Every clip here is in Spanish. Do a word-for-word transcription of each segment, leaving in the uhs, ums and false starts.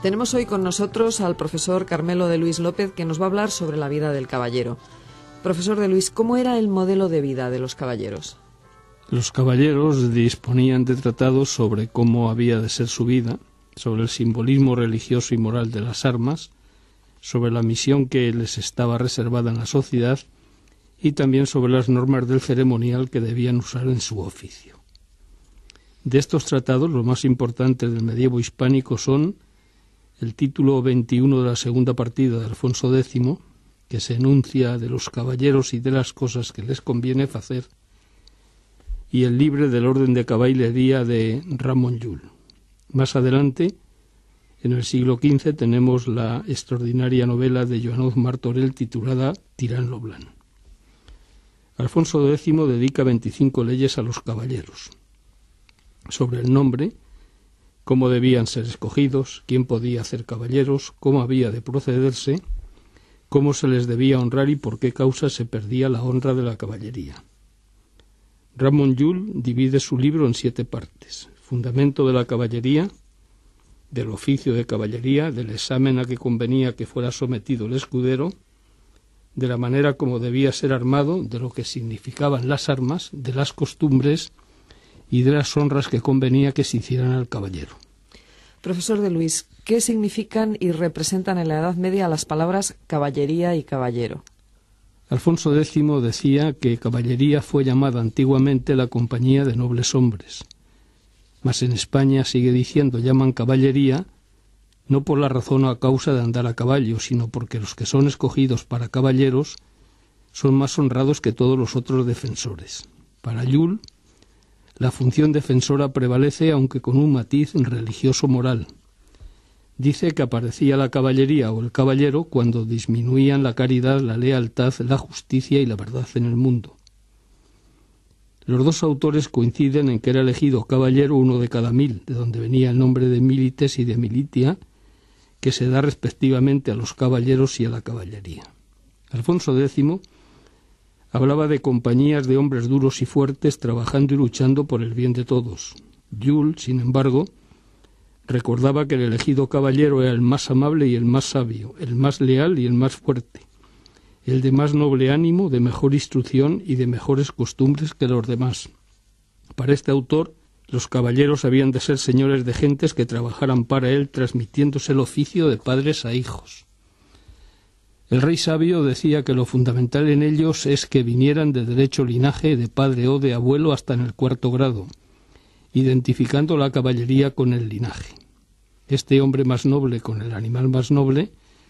Tenemos hoy con nosotros al profesor Carmelo de Luis López, que nos va a hablar sobre la vida del caballero. Profesor de Luis, ¿cómo era el modelo de vida de los caballeros? Los caballeros disponían de tratados sobre cómo había de ser su vida, sobre el simbolismo religioso y moral de las armas, sobre la misión que les estaba reservada en la sociedad y también sobre las normas del ceremonial que debían usar en su oficio. De estos tratados, los más importantes del medievo hispánico son el título veintiuno de la segunda partida de Alfonso décimo, que se enuncia de los caballeros y de las cosas que les conviene hacer, y el libre del orden de caballería de Ramon Llull. Más adelante, en el siglo quince, tenemos la extraordinaria novela de Joanoz Martorell titulada Tirant lo Blanc. Alfonso décimo dedica veinticinco leyes a los caballeros, sobre el nombre, cómo debían ser escogidos, quién podía hacer caballeros, cómo había de procederse, cómo se les debía honrar y por qué causa se perdía la honra de la caballería. Ramon Llull divide su libro en siete partes: fundamento de la caballería, del oficio de caballería, del examen a que convenía que fuera sometido el escudero, de la manera como debía ser armado, de lo que significaban las armas, de las costumbres y de las honras que convenía que se hicieran al caballero. Profesor de Luis, ¿qué significan y representan en la Edad Media las palabras caballería y caballero? Alfonso décimo decía que caballería fue llamada antiguamente la compañía de nobles hombres, mas en España sigue diciendo llaman caballería no por la razón o a causa de andar a caballo, sino porque los que son escogidos para caballeros son más honrados que todos los otros defensores. Para Llull, la función defensora prevalece, aunque con un matiz religioso-moral. Dice que aparecía la caballería o el caballero cuando disminuían la caridad, la lealtad, la justicia y la verdad en el mundo. Los dos autores coinciden en que era elegido caballero uno de cada mil, de donde venía el nombre de milites y de militia, que se da respectivamente a los caballeros y a la caballería. Alfonso décimo hablaba de compañías de hombres duros y fuertes trabajando y luchando por el bien de todos. Llull, sin embargo, recordaba que el elegido caballero era el más amable y el más sabio, el más leal y el más fuerte, el de más noble ánimo, de mejor instrucción y de mejores costumbres que los demás. Para este autor, los caballeros habían de ser señores de gentes que trabajaran para él, transmitiéndose el oficio de padres a hijos. El rey sabio decía que lo fundamental en ellos es que vinieran de derecho linaje, de padre o de abuelo hasta en el cuarto grado, identificando la caballería con el linaje. Este hombre más noble con el animal más noble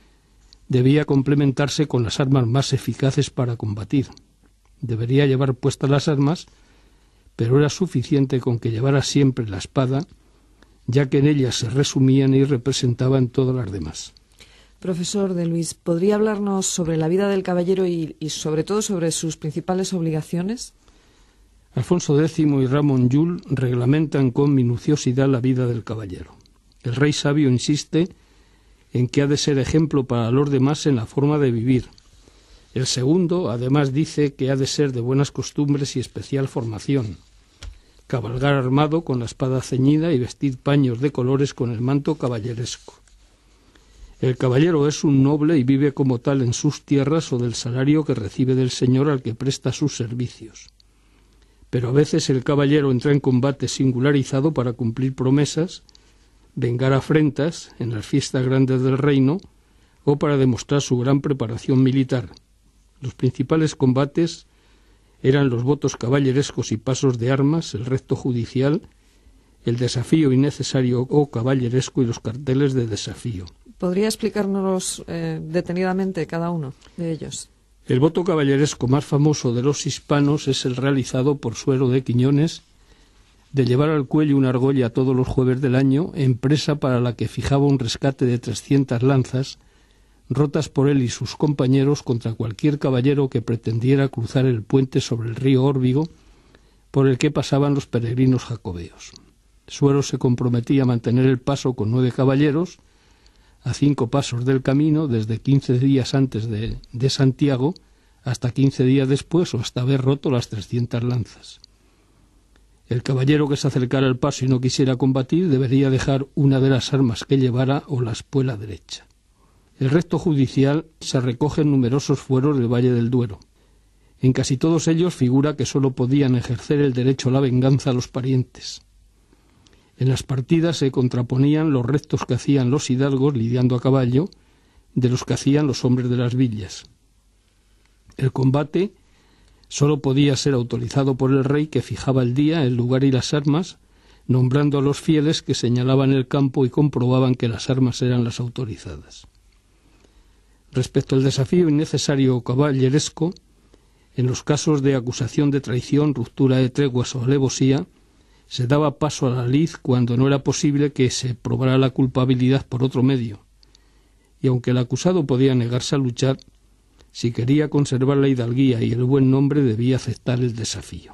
debía complementarse con las armas más eficaces para combatir. Debería llevar puestas las armas, pero era suficiente con que llevara siempre la espada, ya que en ellas se resumían y representaban todas las demás. Profesor de Luis, ¿podría hablarnos sobre la vida del caballero y, y sobre todo sobre sus principales obligaciones? Alfonso décimo y Ramon Llull reglamentan con minuciosidad la vida del caballero. El rey sabio insiste en que ha de ser ejemplo para los demás en la forma de vivir. El segundo, además, dice que ha de ser de buenas costumbres y especial formación, cabalgar armado con la espada ceñida y vestir paños de colores con el manto caballeresco. El caballero es un noble y vive como tal en sus tierras o del salario que recibe del señor al que presta sus servicios. Pero a veces el caballero entra en combate singularizado para cumplir promesas, vengar afrentas en las fiestas grandes del reino o para demostrar su gran preparación militar. Los principales combates eran los votos caballerescos y pasos de armas, el recto judicial, el desafío innecesario o caballeresco y los carteles de desafío. ¿Podría explicarnos eh, detenidamente cada uno de ellos? El voto caballeresco más famoso de los hispanos es el realizado por Suero de Quiñones, de llevar al cuello una argolla todos los jueves del año, empresa para la que fijaba un rescate de trescientas lanzas, rotas por él y sus compañeros contra cualquier caballero que pretendiera cruzar el puente sobre el río Órbigo, por el que pasaban los peregrinos jacobeos. Suero se comprometía a mantener el paso con nueve caballeros, a cinco pasos del camino, desde quince días antes de, de Santiago hasta quince días después o hasta haber roto las trescientas lanzas. El caballero que se acercara al paso y no quisiera combatir debería dejar una de las armas que llevara o la espuela derecha. El resto judicial se recoge en numerosos fueros del Valle del Duero. En casi todos ellos figura que sólo podían ejercer el derecho a la venganza los parientes. En las partidas se contraponían los rectos que hacían los hidalgos lidiando a caballo de los que hacían los hombres de las villas. El combate sólo podía ser autorizado por el rey, que fijaba el día, el lugar y las armas, nombrando a los fieles que señalaban el campo y comprobaban que las armas eran las autorizadas. Respecto al desafío innecesario caballeresco, en los casos de acusación de traición, ruptura de treguas o alevosía, se daba paso a la lid cuando no era posible que se probara la culpabilidad por otro medio, y aunque el acusado podía negarse a luchar, si quería conservar la hidalguía y el buen nombre debía aceptar el desafío.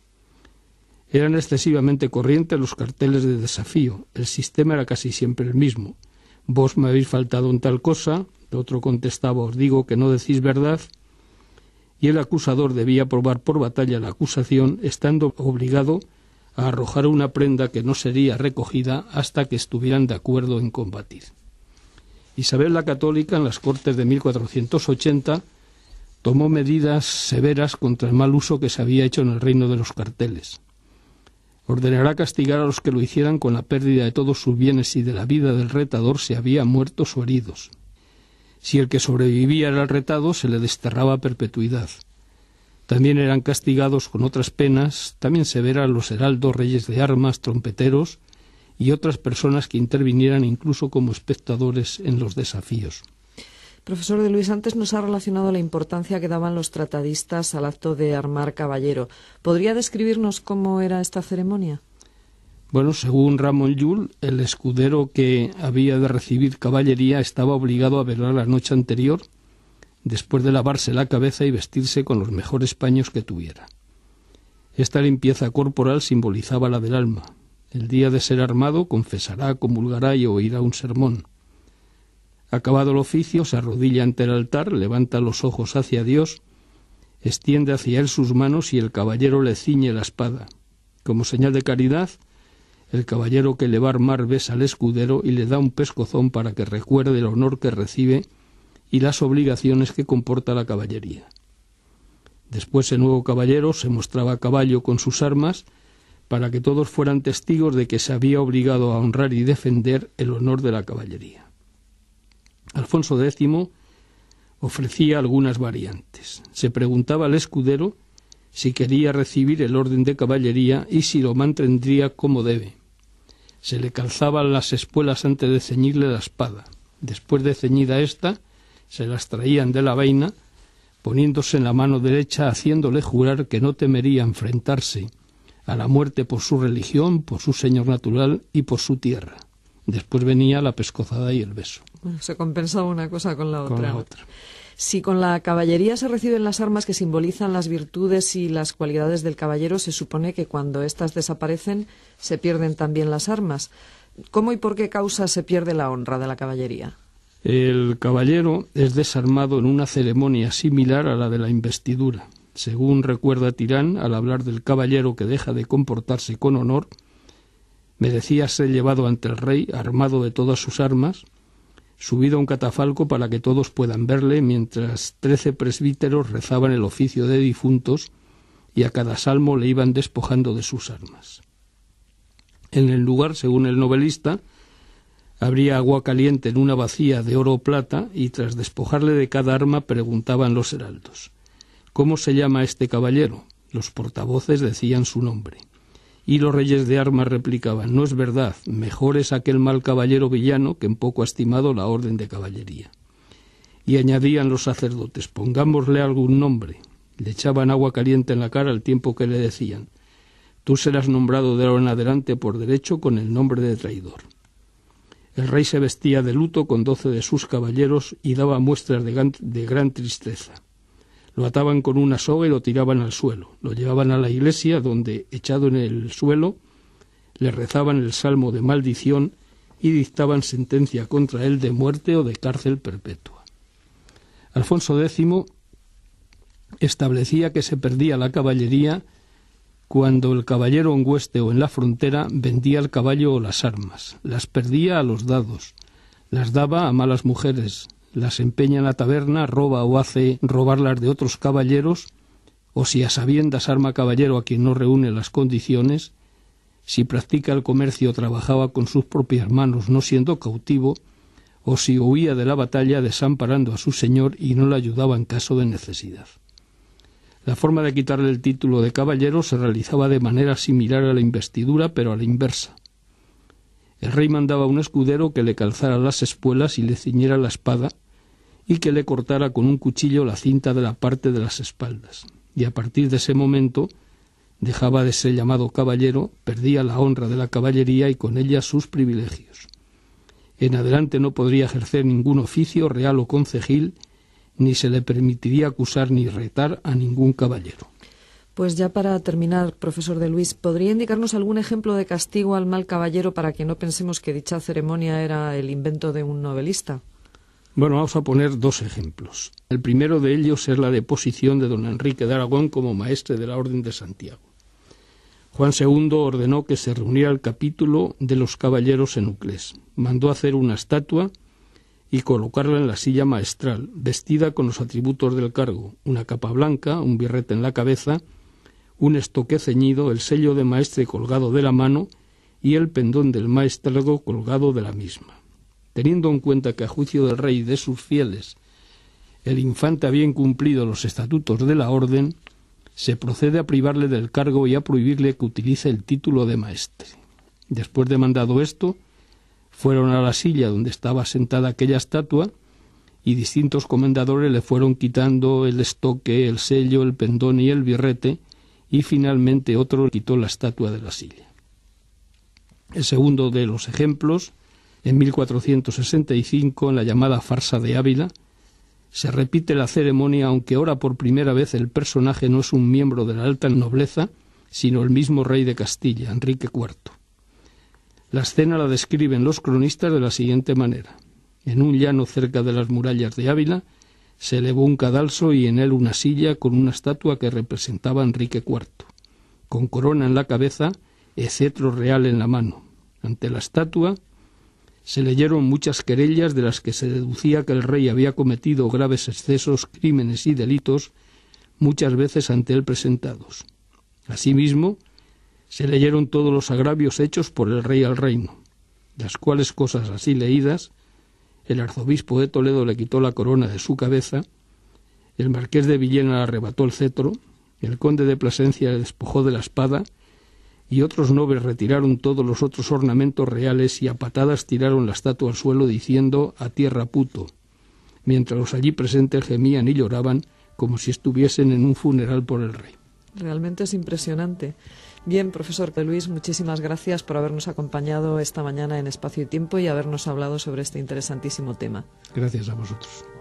Eran excesivamente corrientes los carteles de desafío, el sistema era casi siempre el mismo. Vos me habéis faltado en tal cosa, el otro contestaba, os digo que no decís verdad, y el acusador debía probar por batalla la acusación, estando obligado a arrojar una prenda que no sería recogida hasta que estuvieran de acuerdo en combatir. Isabel la Católica, en las Cortes de mil cuatrocientos ochenta, tomó medidas severas contra el mal uso que se había hecho en el reino de los carteles. Ordenará castigar a los que lo hicieran con la pérdida de todos sus bienes y de la vida del retador si había muertos o heridos. Si el que sobrevivía era el retado, se le desterraba a perpetuidad. También eran castigados con otras penas, también severas, los heraldos, reyes de armas, trompeteros y otras personas que intervinieran incluso como espectadores en los desafíos. Profesor de Luis, antes nos ha relacionado la importancia que daban los tratadistas al acto de armar caballero. ¿Podría describirnos cómo era esta ceremonia? Bueno, según Ramón Llull, el escudero que había de recibir caballería estaba obligado a velar la noche anterior, después de lavarse la cabeza y vestirse con los mejores paños que tuviera. Esta limpieza corporal simbolizaba la del alma. El día de ser armado confesará, comulgará y oirá un sermón. Acabado el oficio, se arrodilla ante el altar, levanta los ojos hacia Dios, extiende hacia él sus manos y el caballero le ciñe la espada. Como señal de caridad, el caballero que le va a armar besa al escudero y le da un pescozón para que recuerde el honor que recibe y las obligaciones que comporta la caballería. Después el nuevo caballero se mostraba a caballo con sus armas para que todos fueran testigos de que se había obligado a honrar y defender el honor de la caballería. Alfonso décimo ofrecía algunas variantes. Se preguntaba al escudero si quería recibir el orden de caballería y si lo mantendría como debe. Se le calzaban las espuelas antes de ceñirle la espada. Después de ceñida ésta, se las traían de la vaina, poniéndose en la mano derecha, haciéndole jurar que no temería enfrentarse a la muerte por su religión, por su señor natural y por su tierra. Después venía la pescozada y el beso. Bueno, se compensaba una cosa con la otra. Con la otra. Si con la caballería se reciben las armas que simbolizan las virtudes y las cualidades del caballero, se supone que cuando éstas desaparecen se pierden también las armas. ¿Cómo y por qué causa se pierde la honra de la caballería? El caballero es desarmado en una ceremonia similar a la de la investidura. Según recuerda Tirán, al hablar del caballero que deja de comportarse con honor, merecía ser llevado ante el rey armado de todas sus armas, subido a un catafalco para que todos puedan verle, mientras trece presbíteros rezaban el oficio de difuntos y a cada salmo le iban despojando de sus armas. En el lugar, según el novelista, habría agua caliente en una bacía de oro o plata y tras despojarle de cada arma preguntaban los heraldos: ¿cómo se llama este caballero? Los portavoces decían su nombre. Y los reyes de armas replicaban: no es verdad, mejor es aquel mal caballero villano que en poco ha estimado la orden de caballería. Y añadían los sacerdotes: pongámosle algún nombre. Le echaban agua caliente en la cara al tiempo que le decían: tú serás nombrado de ahora en adelante por derecho con el nombre de traidor. El rey se vestía de luto con doce de sus caballeros y daba muestras de gran, de gran tristeza. Lo ataban con una soga y lo tiraban al suelo. Lo llevaban a la iglesia, donde, echado en el suelo, le rezaban el salmo de maldición y dictaban sentencia contra él de muerte o de cárcel perpetua. Alfonso décimo establecía que se perdía la caballería Cuando el caballero en hueste o en la frontera vendía el caballo o las armas, las perdía a los dados, las daba a malas mujeres, las empeña en la taberna, roba o hace robar las de otros caballeros, o si a sabiendas arma caballero a quien no reúne las condiciones, si practica el comercio o trabajaba con sus propias manos no siendo cautivo, o si huía de la batalla desamparando a su señor y no le ayudaba en caso de necesidad. La forma de quitarle el título de caballero se realizaba de manera similar a la investidura, pero a la inversa. El rey mandaba a un escudero que le calzara las espuelas y le ciñera la espada, y que le cortara con un cuchillo la cinta de la parte de las espaldas. Y a partir de ese momento dejaba de ser llamado caballero, perdía la honra de la caballería y con ella sus privilegios. En adelante no podría ejercer ningún oficio real o concejil, ni se le permitiría acusar ni retar a ningún caballero. Pues ya para terminar, profesor de Luis, ¿podría indicarnos algún ejemplo de castigo al mal caballero para que no pensemos que dicha ceremonia era el invento de un novelista? Bueno, vamos a poner dos ejemplos. El primero de ellos es la deposición de don Enrique de Aragón como maestre de la Orden de Santiago. Juan segundo ordenó que se reuniera el capítulo de los caballeros en Uclés. Mandó hacer una estatua y colocarla en la silla maestral, vestida con los atributos del cargo, una capa blanca, un birrete en la cabeza, un estoque ceñido, el sello de maestre colgado de la mano y el pendón del maestrazgo colgado de la misma. Teniendo en cuenta que a juicio del rey y de sus fieles el infante había incumplido los estatutos de la orden, se procede a privarle del cargo y a prohibirle que utilice el título de maestre. Después de mandado esto, fueron a la silla donde estaba sentada aquella estatua y distintos comendadores le fueron quitando el estoque, el sello, el pendón y el birrete, y finalmente otro quitó la estatua de la silla. El segundo de los ejemplos, en mil cuatrocientos sesenta y cinco, en la llamada farsa de Ávila, se repite la ceremonia, aunque ahora por primera vez el personaje no es un miembro de la alta nobleza, sino el mismo rey de Castilla, Enrique cuarto. La escena la describen los cronistas de la siguiente manera. En un llano cerca de las murallas de Ávila se elevó un cadalso y en él una silla con una estatua que representaba a Enrique cuarto, con corona en la cabeza y cetro real en la mano. Ante la estatua se leyeron muchas querellas de las que se deducía que el rey había cometido graves excesos, crímenes y delitos, muchas veces ante él presentados. Asimismo, se leyeron todos los agravios hechos por el rey al reino, las cuales cosas así leídas, el arzobispo de Toledo le quitó la corona de su cabeza, el marqués de Villena le arrebató el cetro, el conde de Plasencia le despojó de la espada, y otros nobles retiraron todos los otros ornamentos reales y a patadas tiraron la estatua al suelo diciendo «a tierra puto», mientras los allí presentes gemían y lloraban como si estuviesen en un funeral por el rey. Realmente es impresionante. Bien, profesor de Luis, muchísimas gracias por habernos acompañado esta mañana en Espacio y Tiempo y habernos hablado sobre este interesantísimo tema. Gracias a vosotros.